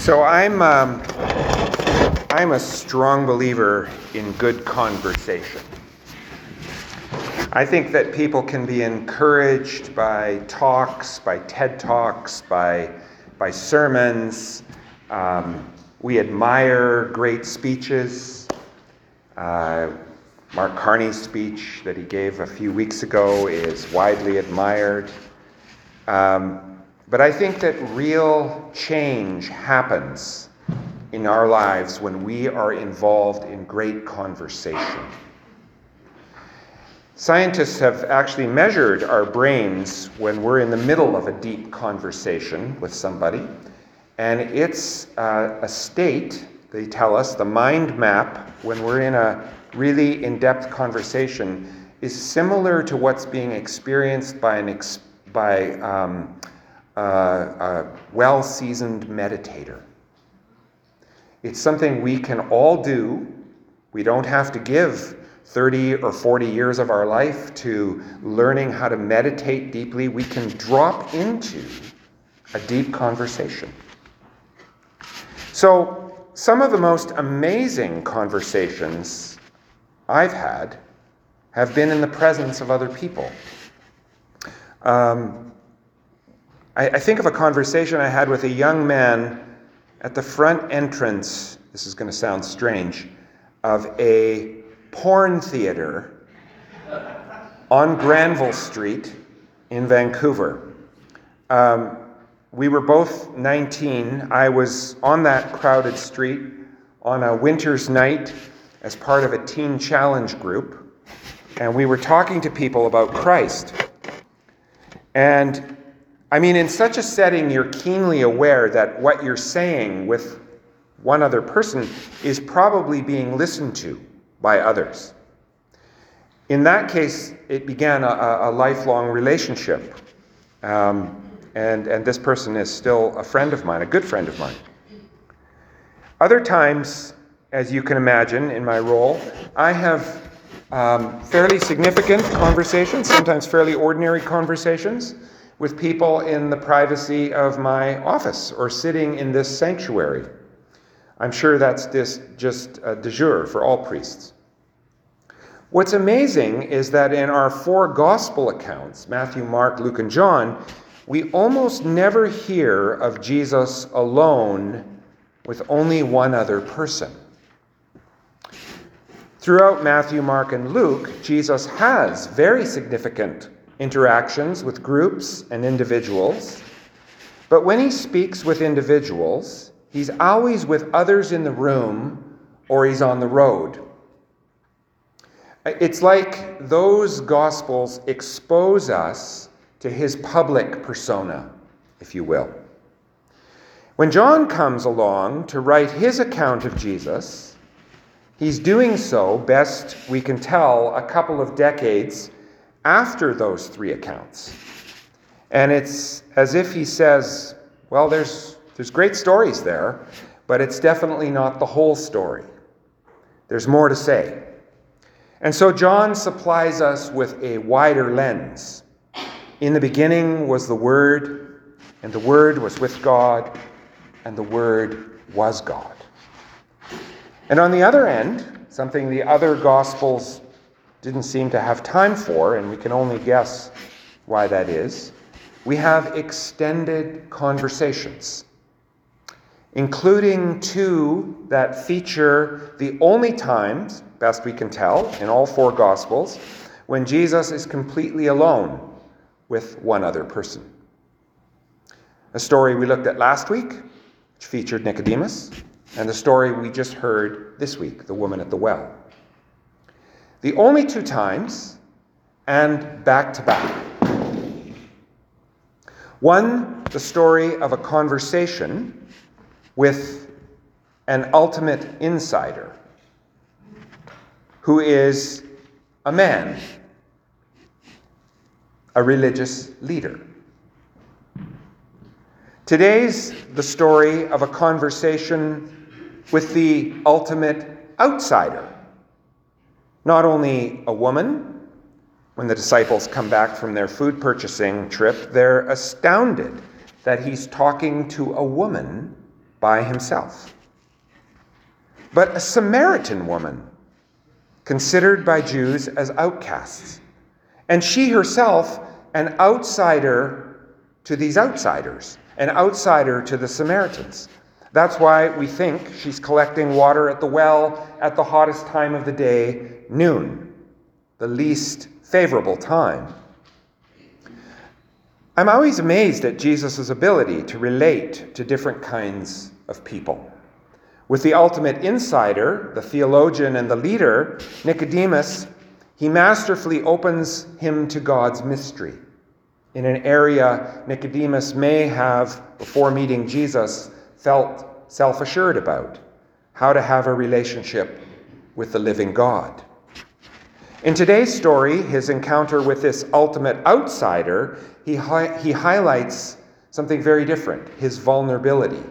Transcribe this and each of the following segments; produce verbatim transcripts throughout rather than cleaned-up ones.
So I'm um, I'm a strong believer in good conversation. I think that people can be encouraged by talks, by TED Talks, by by sermons. Um, we admire great speeches. Uh, Mark Carney's speech that he gave a few weeks ago is widely admired. Um, But I think that real change happens in our lives when we are involved in great conversation. Scientists have actually measured our brains when we're in the middle of a deep conversation with somebody, and it's uh, a state, they tell us, the mind map, when we're in a really in-depth conversation, is similar to what's being experienced by an ex- by um, Uh, a well-seasoned meditator. It's something we can all do. We don't have to give thirty or forty years of our life to learning how to meditate deeply. We can drop into a deep conversation. So, some of the most amazing conversations I've had have been in the presence of other people. Um, I, I think of a conversation I had with a young man at the front entrance, this is going to sound strange, of a porn theater on Granville Street in Vancouver. Um, we were both nineteen. I was on that crowded street on a winter's night as part of a teen challenge group, and we were talking to people about Christ. And I mean, in such a setting, you're keenly aware that what you're saying with one other person is probably being listened to by others. In that case, it began a, a lifelong relationship. Um, and, and this person is still a friend of mine, a good friend of mine. Other times, as you can imagine, in my role, I have um, fairly significant conversations, sometimes fairly ordinary conversations, with people in the privacy of my office or sitting in this sanctuary. I'm sure that's just, just a de jure for all priests. What's amazing is that in our four gospel accounts, Matthew, Mark, Luke, and John, we almost never hear of Jesus alone with only one other person. Throughout Matthew, Mark, and Luke, Jesus has very significant interactions with groups and individuals. But when he speaks with individuals, he's always with others in the room or he's on the road. It's like those Gospels expose us to his public persona, if you will. When John comes along to write his account of Jesus, he's doing so, best we can tell, a couple of decades after those three accounts. And it's as if he says, well, there's there's great stories there, but it's definitely not the whole story. There's more to say. And so John supplies us with a wider lens. In the beginning was the Word, and the Word was with God, and the Word was God. And on the other end, something the other Gospels didn't seem to have time for, and we can only guess why that is, we have extended conversations, including two that feature the only times, best we can tell, in all four Gospels, when Jesus is completely alone with one other person. A story we looked at last week, which featured Nicodemus, and the story we just heard this week, the woman at the well. The only two times, and back to back. One, the story of a conversation with an ultimate insider, who is a man, a religious leader. Today's the story of a conversation with the ultimate outsider. Not only a woman. When the disciples come back from their food purchasing trip, they're astounded that he's talking to a woman by himself. But a Samaritan woman, considered by Jews as outcasts, and she herself an outsider to these outsiders, an outsider to the Samaritans. That's why we think she's collecting water at the well at the hottest time of the day, noon, the least favorable time. I'm always amazed at Jesus' ability to relate to different kinds of people. With the ultimate insider, the theologian and the leader, Nicodemus, he masterfully opens him to God's mystery in an area Nicodemus may have, before meeting Jesus, felt self-assured about: how to have a relationship with the living God. In today's story, his encounter with this ultimate outsider, he, hi- he highlights something very different: his vulnerability.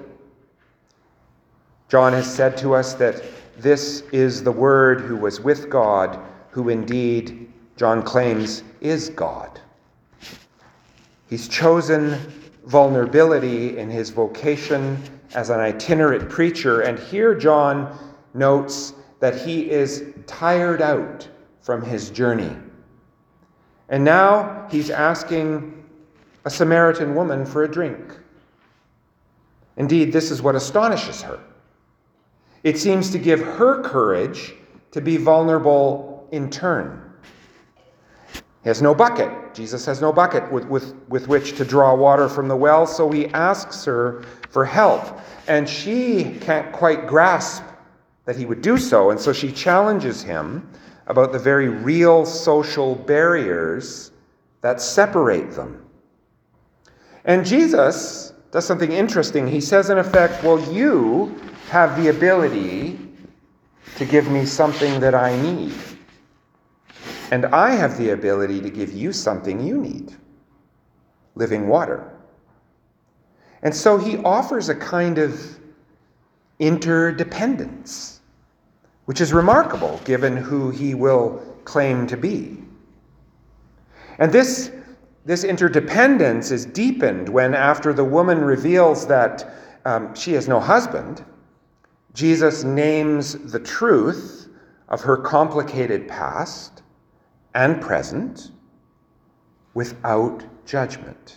John has said to us that this is the Word who was with God, who indeed, John claims, is God. He's chosen vulnerability in his vocation as an itinerant preacher, and here John notes that he is tired out from his journey. And now he's asking a Samaritan woman for a drink. Indeed, this is what astonishes her. It seems to give her courage to be vulnerable in turn. He has no bucket. Jesus has no bucket with, with, with which to draw water from the well, so he asks her for help. And she can't quite grasp that he would do so, and so she challenges him about the very real social barriers that separate them. And Jesus does something interesting. He says, in effect, well, you have the ability to give me something that I need. And I have the ability to give you something you need: living water. And so he offers a kind of interdependence, which is remarkable given who he will claim to be. And this, this interdependence is deepened when, after the woman reveals that um, she has no husband, Jesus names the truth of her complicated past and present without judgment.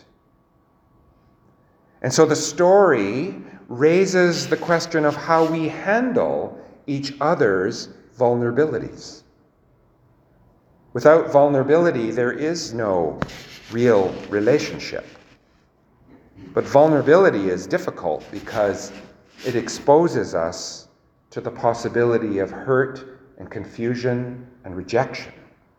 And so the story raises the question of how we handle each other's vulnerabilities. Without vulnerability, there is no real relationship. But vulnerability is difficult because it exposes us to the possibility of hurt and confusion and rejection.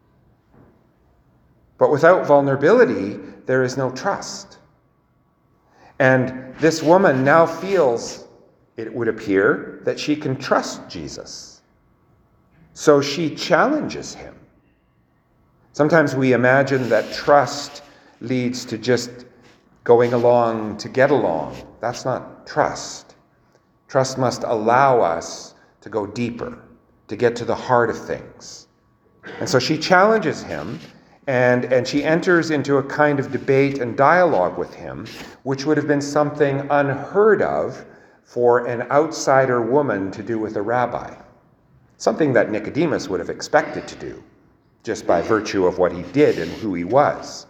But without vulnerability, there is no trust. And this woman now feels, it would appear, that she can trust Jesus. So she challenges him. Sometimes we imagine that trust leads to just going along to get along. That's not trust. Trust must allow us to go deeper, to get to the heart of things. And so she challenges him, and, and she enters into a kind of debate and dialogue with him, which would have been something unheard of for an outsider woman to do with a rabbi. Something that Nicodemus would have expected to do, just by virtue of what he did and who he was.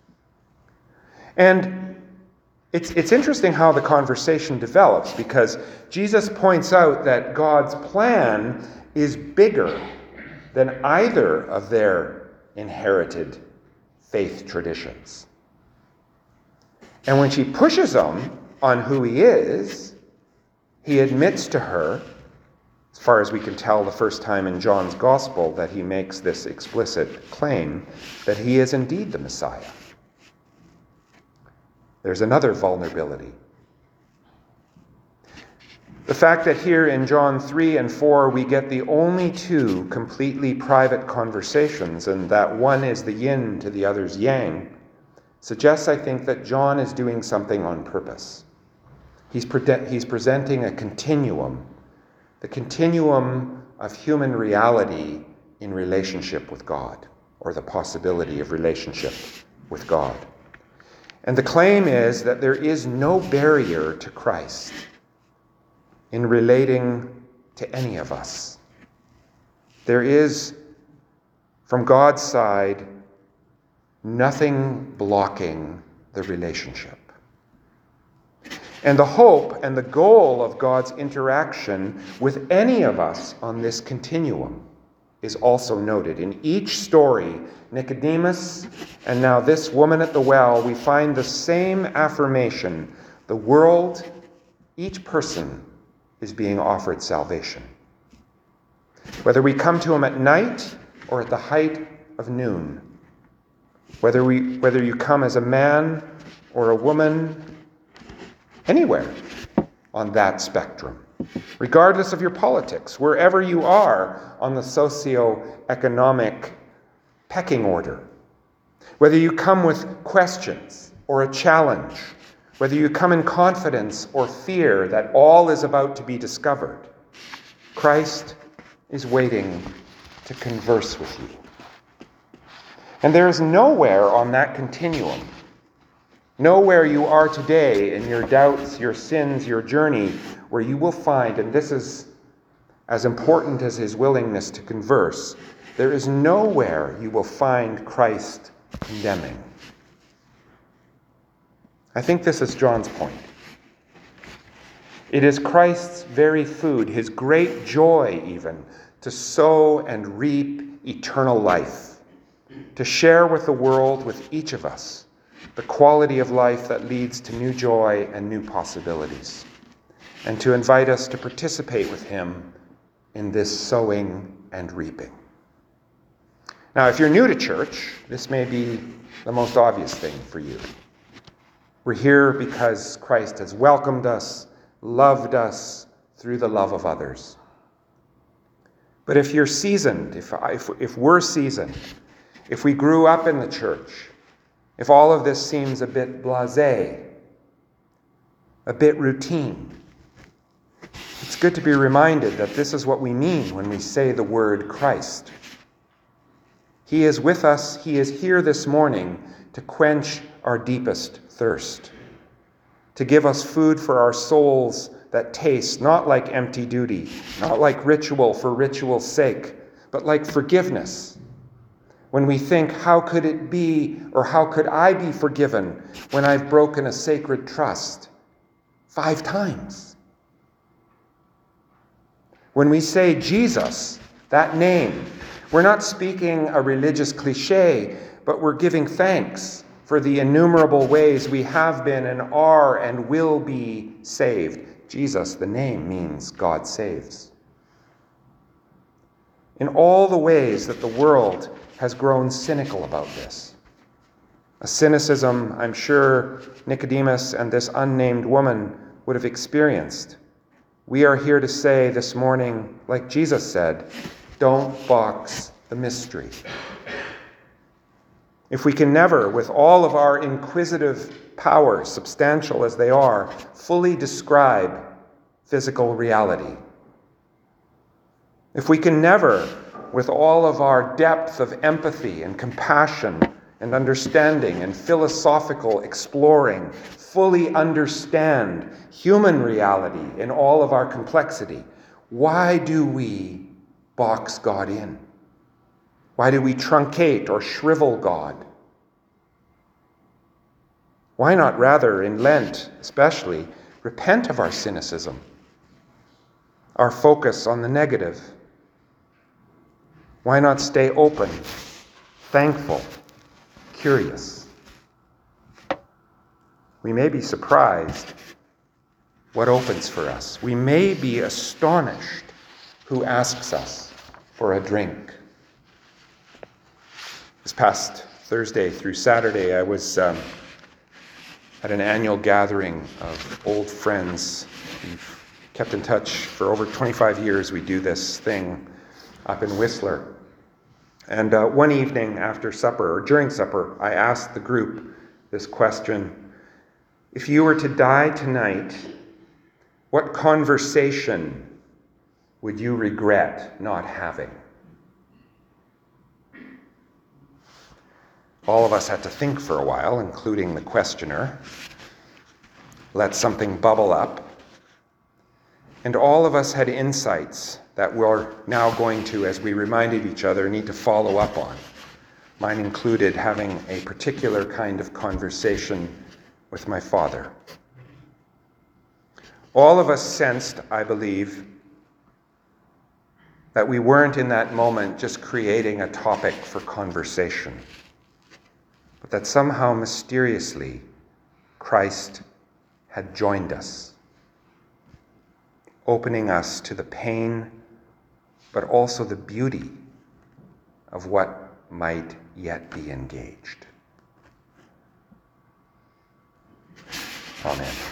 And It's, it's interesting how the conversation develops, because Jesus points out that God's plan is bigger than either of their inherited faith traditions. And when she pushes him on who he is, he admits to her, as far as we can tell the first time in John's Gospel that he makes this explicit claim, that he is indeed the Messiah. There's another vulnerability. The fact that here in John three and four we get the only two completely private conversations, and that one is the yin to the other's yang, suggests, I think, that John is doing something on purpose. He's, pre- he's presenting a continuum, the continuum of human reality in relationship with God, or the possibility of relationship with God. And the claim is that there is no barrier to Christ. in relating to any of us. There is, from God's side, nothing blocking the relationship. And the hope and the goal of God's interaction with any of us on this continuum is also noted. In each story, Nicodemus and now this woman at the well, we find the same affirmation. The world, each person is being offered salvation. Whether we come to him at night or at the height of noon, whether we, whether you come as a man or a woman, anywhere on that spectrum, regardless of your politics, wherever you are on the socio-economic pecking order, whether you come with questions or a challenge, whether you come in confidence or fear that all is about to be discovered, Christ is waiting to converse with you. And there is nowhere on that continuum, nowhere you are today in your doubts, your sins, your journey, where you will find, and this is as important as his willingness to converse, there is nowhere you will find Christ condemning. I think this is John's point. It is Christ's very food, his great joy even, to sow and reap eternal life, to share with the world, with each of us, the quality of life that leads to new joy and new possibilities, and to invite us to participate with him in this sowing and reaping. Now, if you're new to church, this may be the most obvious thing for you. We're here because Christ has welcomed us, loved us through the love of others. But if you're seasoned, if, if, if we're seasoned, if we grew up in the church, if all of this seems a bit blasé, a bit routine, it's good to be reminded that this is what we mean when we say the word Christ. He is with us. He is here this morning to quench our deepest thirst, to give us food for our souls that taste not like empty duty, not like ritual for ritual's sake, but like forgiveness. When we think, how could it be, or how could I be forgiven when I've broken a sacred trust five times? When we say Jesus, that name, we're not speaking a religious cliche, but we're giving thanks for the innumerable ways we have been and are and will be saved. Jesus, the name, means God saves. In all the ways that the world has grown cynical about this, a cynicism I'm sure Nicodemus and this unnamed woman would have experienced, we are here to say this morning, like Jesus said, don't box the mystery. If we can never, with all of our inquisitive powers, substantial as they are, fully describe physical reality, if we can never, with all of our depth of empathy and compassion and understanding and philosophical exploring, fully understand human reality in all of our complexity, why do we box God in? Why do we truncate or shrivel God? Why not rather, in Lent especially, repent of our cynicism, our focus on the negative? Why not stay open, thankful, curious? We may be surprised what opens for us. We may be astonished who asks us for a drink. This past Thursday through Saturday, I was um, at an annual gathering of old friends. We've kept in touch for over twenty-five years. We do this thing up in Whistler. And uh, one evening after supper, or during supper, I asked the group this question: if you were to die tonight, what conversation would you regret not having? All of us had to think for a while, including the questioner. Let something bubble up. And all of us had insights that we're now going to, as we reminded each other, need to follow up on. Mine included having a particular kind of conversation with my father. All of us sensed, I believe, that we weren't in that moment just creating a topic for conversation, but that somehow mysteriously Christ had joined us, opening us to the pain, but also the beauty of what might yet be engaged. Amen.